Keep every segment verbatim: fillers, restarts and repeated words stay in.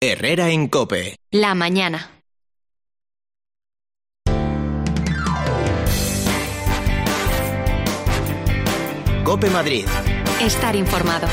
Herrera en COPE. La mañana. COPE Madrid. Estar informado.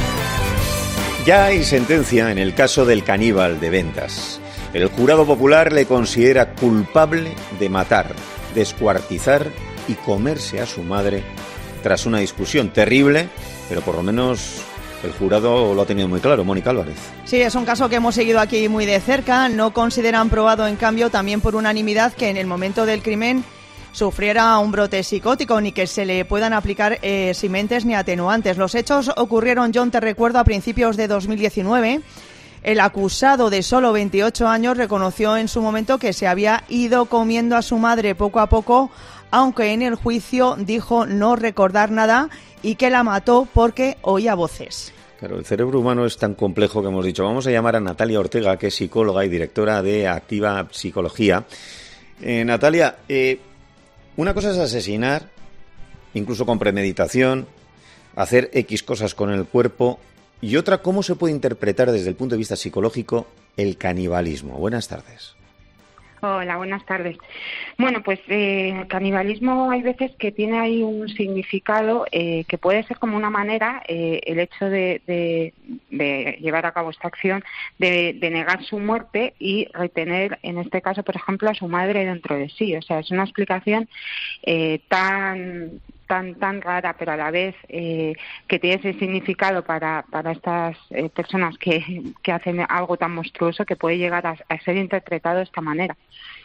Ya hay sentencia en el caso del caníbal de Ventas. El jurado popular le considera culpable de matar, descuartizar y comerse a su madre tras una discusión terrible, pero por lo menos el jurado lo ha tenido muy claro. Mónica Álvarez. Sí, es un caso que hemos seguido aquí muy de cerca. No consideran probado, en cambio, también por unanimidad, que en el momento del crimen sufriera un brote psicótico, ni que se le puedan aplicar eh, simentes ni atenuantes. Los hechos ocurrieron, John, te recuerdo, a principios de dos mil diecinueve. El acusado, de solo veintiocho años, reconoció en su momento que se había ido comiendo a su madre poco a poco, aunque en el juicio dijo no recordar nada y que la mató porque oía voces. Claro, el cerebro humano es tan complejo que hemos dicho, vamos a llamar a Natalia Ortega, que es psicóloga y directora de Activa Psicología. Eh, Natalia, eh, una cosa es asesinar, incluso con premeditación, hacer X cosas con el cuerpo, y otra, ¿cómo se puede interpretar desde el punto de vista psicológico el canibalismo? Buenas tardes. Hola, buenas tardes. Bueno, pues eh, el canibalismo hay veces que tiene ahí un significado eh, que puede ser como una manera, eh, el hecho de, de, de llevar a cabo esta acción, de, de negar su muerte y retener, en este caso, por ejemplo, a su madre dentro de sí. O sea, es una explicación eh, tan... tan tan rara, pero a la vez eh, que tiene ese significado para, para estas eh, personas que, que hacen algo tan monstruoso, que puede llegar a, a ser interpretado de esta manera.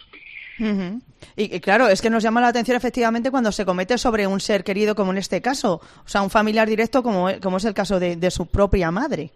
Uh-huh. Y, y claro, es que nos llama la atención efectivamente cuando se comete sobre un ser querido, como en este caso, o sea, un familiar directo como, como es el caso de, de su propia madre.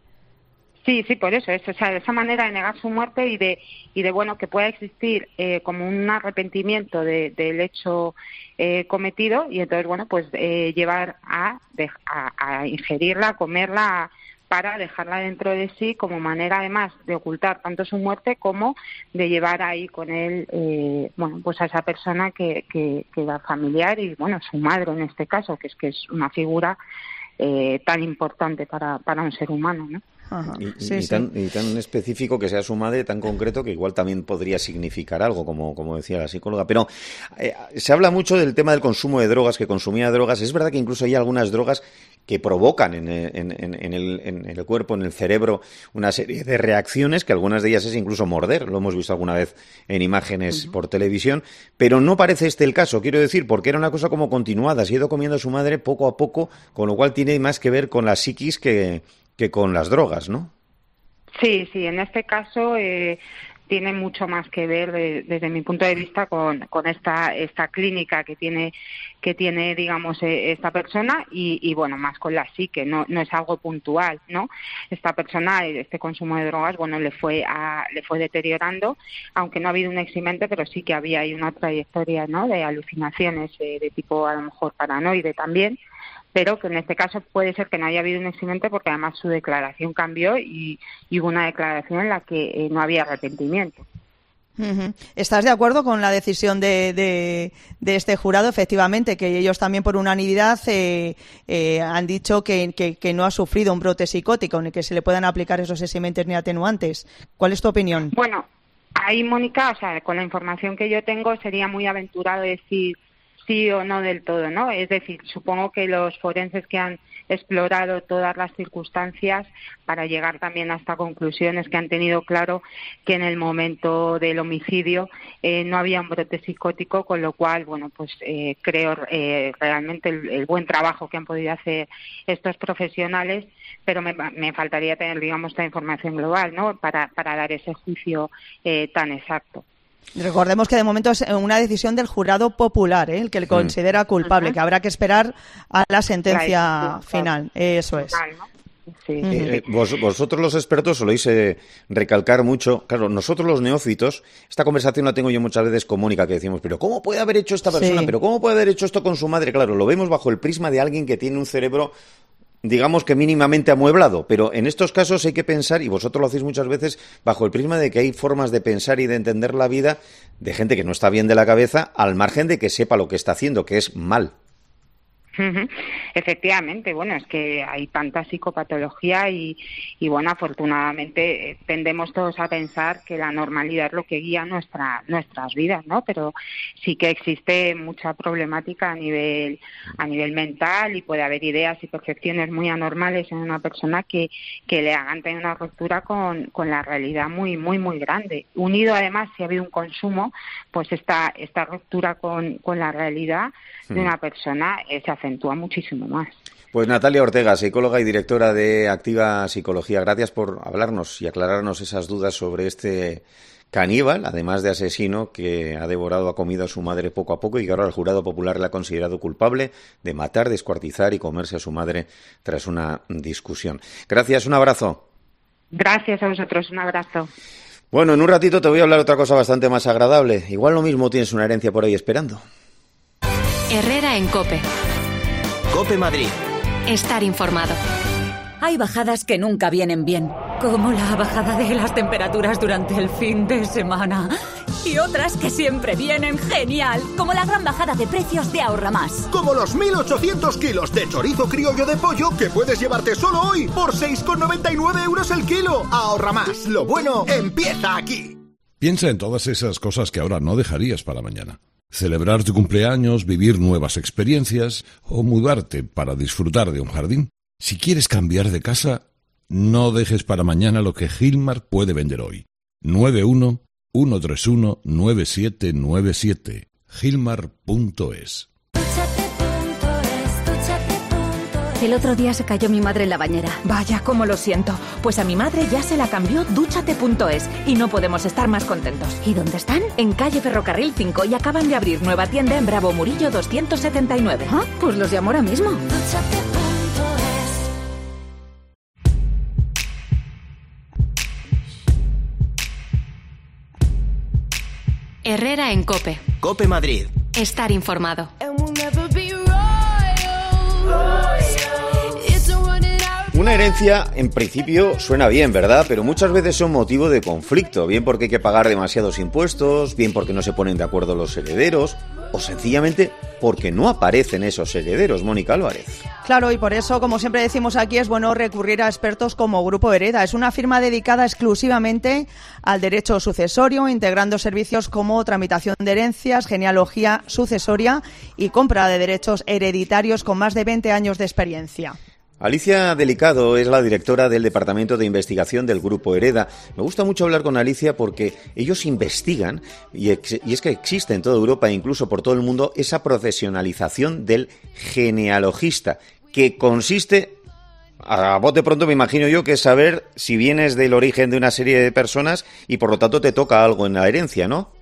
Sí, sí, por eso, es, o sea, esa manera de negar su muerte y de, y de bueno, que pueda existir eh, como un arrepentimiento de, del hecho eh, cometido, y entonces, bueno, pues eh, llevar a, de, a, a ingerirla, a comerla, para dejarla dentro de sí, como manera además de ocultar tanto su muerte como de llevar ahí con él, eh, bueno, pues a esa persona que, que, que era familiar y, bueno, su madre en este caso, que es que es una figura eh, tan importante para, para un ser humano, ¿no? Ajá. Y, sí, y, sí. tan, y tan específico que sea su madre, tan concreto, que igual también podría significar algo, como, como decía la psicóloga. Pero eh, se habla mucho del tema del consumo de drogas, que consumía drogas. Es verdad que incluso hay algunas drogas que provocan en, en, en, en, el, en el cuerpo, en el cerebro, una serie de reacciones, que algunas de ellas es incluso morder. Lo hemos visto alguna vez en imágenes uh-huh. por televisión. Pero no parece este el caso, quiero decir, porque era una cosa como continuada. Se ha ido comiendo a su madre poco a poco, con lo cual tiene más que ver con la psiquis que... que con las drogas, ¿no? Sí, sí, en este caso eh, tiene mucho más que ver de, desde mi punto de vista con, con esta esta clínica que tiene que tiene digamos eh, esta persona y, y bueno, más con la psique, no no es algo puntual, ¿no? Esta persona, este consumo de drogas, bueno, le fue a, le fue deteriorando, aunque no ha habido un eximente, pero sí que había ahí una trayectoria, ¿no?, de alucinaciones eh, de tipo a lo mejor paranoide también, pero que en este caso puede ser que no haya habido un accidente porque además su declaración cambió y, y hubo una declaración en la que eh, no había arrepentimiento. Uh-huh. ¿Estás de acuerdo con la decisión de, de, de este jurado? Efectivamente, que ellos también por unanimidad eh, eh, han dicho que, que, que no ha sufrido un brote psicótico ni que se le puedan aplicar esos eximentes ni atenuantes. ¿Cuál es tu opinión? Bueno, ahí, Mónica, o sea, con la información que yo tengo sería muy aventurado decir sí o no del todo, ¿no? Es decir, supongo que los forenses que han explorado todas las circunstancias para llegar también a esta conclusión es que han tenido claro que en el momento del homicidio eh, no había un brote psicótico, con lo cual, bueno, pues eh, creo eh, realmente el, el buen trabajo que han podido hacer estos profesionales, pero me, me faltaría tener, digamos, esta información global, ¿no?, para, para dar ese juicio eh, tan exacto. Recordemos que de momento es una decisión del jurado popular, ¿eh?, el que le considera culpable, uh-huh. que habrá que esperar a la sentencia la final. Eso es. Sí. Eh, vos, vosotros los expertos soléis eh, recalcar mucho, claro, nosotros los neófitos, esta conversación la tengo yo muchas veces con Mónica, que decimos, pero ¿cómo puede haber hecho esta persona? Sí. ¿Pero cómo puede haber hecho esto con su madre? Claro, lo vemos bajo el prisma de alguien que tiene un cerebro, digamos que mínimamente amueblado, pero en estos casos hay que pensar, y vosotros lo hacéis muchas veces, bajo el prisma de que hay formas de pensar y de entender la vida de gente que no está bien de la cabeza, al margen de que sepa lo que está haciendo, que es mal. Efectivamente, bueno, es que hay tanta psicopatología y, y bueno, afortunadamente tendemos todos a pensar que la normalidad es lo que guía nuestra, nuestras vidas, ¿no? Pero sí que existe mucha problemática a nivel, a nivel mental, y puede haber ideas y percepciones muy anormales en una persona que, que le hagan tener una ruptura con, con la realidad muy, muy, muy grande. Unido además, si ha habido un consumo, pues esta, esta ruptura con, con la realidad de una persona se acentúa muchísimo más. Pues Natalia Ortega, psicóloga y directora de Activa Psicología, gracias por hablarnos y aclararnos esas dudas sobre este caníbal, además de asesino, que ha devorado, ha comido a su madre poco a poco y que ahora el jurado popular le ha considerado culpable de matar, descuartizar y comerse a su madre tras una discusión. Gracias, un abrazo. Gracias a vosotros, un abrazo. Bueno, en un ratito te voy a hablar otra cosa bastante más agradable. Igual lo mismo tienes una herencia por ahí esperando. Herrera en COPE. COPE Madrid. Estar informado. Hay bajadas que nunca vienen bien, como la bajada de las temperaturas durante el fin de semana. Y otras que siempre vienen genial, como la gran bajada de precios de Ahorra Más. Como los mil ochocientos kilos de chorizo criollo de pollo que puedes llevarte solo hoy por seis con noventa y nueve euros el kilo. Ahorra Más, lo bueno empieza aquí. Piensa en todas esas cosas que ahora no dejarías para mañana. Celebrar tu cumpleaños, vivir nuevas experiencias o mudarte para disfrutar de un jardín. Si quieres cambiar de casa, no dejes para mañana lo que Gilmar puede vender hoy. nueve uno uno tres uno nueve siete nueve siete. Gilmar punto es. El otro día se cayó mi madre en la bañera. Vaya, cómo lo siento. Pues a mi madre ya se la cambió Dúchate punto es y no podemos estar más contentos. ¿Y dónde están? En calle Ferrocarril cinco y acaban de abrir nueva tienda en Bravo Murillo doscientos setenta y nueve. Ah, pues los llamo ahora mismo. Herrera en COPE. COPE Madrid. Estar informado. Una herencia, en principio, suena bien, ¿verdad? Pero muchas veces son motivo de conflicto, bien porque hay que pagar demasiados impuestos, bien porque no se ponen de acuerdo los herederos, o sencillamente porque no aparecen esos herederos. Mónica Álvarez. Claro, y por eso, como siempre decimos aquí, es bueno recurrir a expertos como Grupo Hereda. Es una firma dedicada exclusivamente al derecho sucesorio, integrando servicios como tramitación de herencias, genealogía sucesoria y compra de derechos hereditarios con más de veinte años de experiencia. Alicia Delicado es la directora del Departamento de Investigación del Grupo Hereda. Me gusta mucho hablar con Alicia porque ellos investigan, y, ex- y es que existe en toda Europa e incluso por todo el mundo, esa profesionalización del genealogista, que consiste, a bote pronto me imagino yo, que es saber si vienes del origen de una serie de personas y por lo tanto te toca algo en la herencia, ¿no?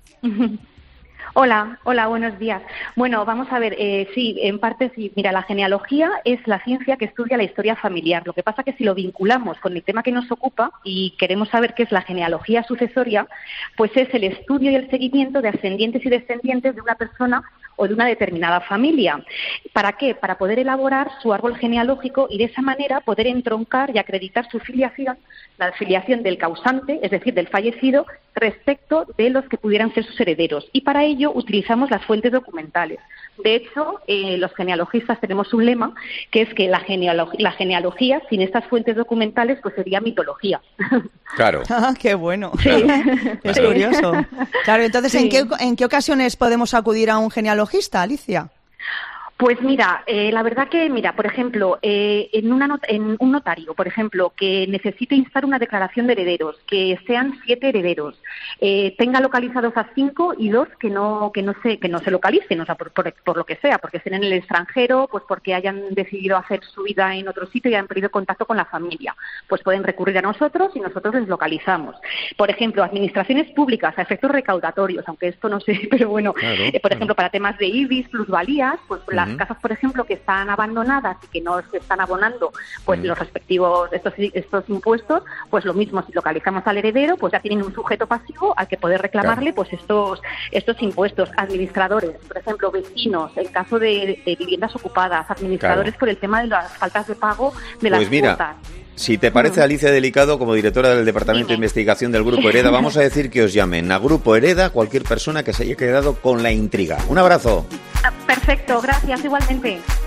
Hola, hola, buenos días. Bueno, vamos a ver, eh, sí, en parte sí. Mira, la genealogía es la ciencia que estudia la historia familiar. Lo que pasa que si lo vinculamos con el tema que nos ocupa y queremos saber qué es la genealogía sucesoria, pues es el estudio y el seguimiento de ascendientes y descendientes de una persona o de una determinada familia. ¿Para qué? Para poder elaborar su árbol genealógico y de esa manera poder entroncar y acreditar su filiación, la filiación del causante, es decir, del fallecido, respecto de los que pudieran ser sus herederos. Y para ello utilizamos las fuentes documentales. De hecho, eh, los genealogistas tenemos un lema, que es que la, genealog- la genealogía sin estas fuentes documentales pues sería mitología. Claro. Ah, qué bueno. Sí. Es Sí. curioso. Claro, entonces, Sí. ¿en qué, ¿en qué ocasiones podemos acudir a un genealogista, Alicia? Pues mira, eh, la verdad que, mira, por ejemplo, eh, en, una not- en un notario, por ejemplo, que necesite instar una declaración de herederos, que sean siete herederos, eh, tenga localizados a cinco y dos que no que no se que no se localicen, o sea, por, por, por lo que sea, porque estén en el extranjero, pues porque hayan decidido hacer su vida en otro sitio y hayan perdido contacto con la familia, pues pueden recurrir a nosotros y nosotros les localizamos. Por ejemplo, administraciones públicas a efectos recaudatorios, aunque esto no sé, pero bueno, Claro, eh, por claro. ejemplo, para temas de I B I S, plusvalías, pues las Ujú. casas, por ejemplo, que están abandonadas y que no se están abonando pues Ujú. los respectivos estos estos impuestos, pues lo mismo, si localizamos al heredero, pues ya tienen un sujeto pasivo al que poder reclamarle pues estos estos impuestos. Administradores, por ejemplo, vecinos, en caso de, de viviendas ocupadas, administradores Claro. por el tema de las faltas de pago de las Pues mira, cuotas. si te parece, Alicia Delicado, como directora del Departamento de Investigación del Grupo Hereda, vamos a decir que os llamen a Grupo Hereda cualquier persona que se haya quedado con la intriga. Un abrazo. Ah, perfecto, gracias, igualmente.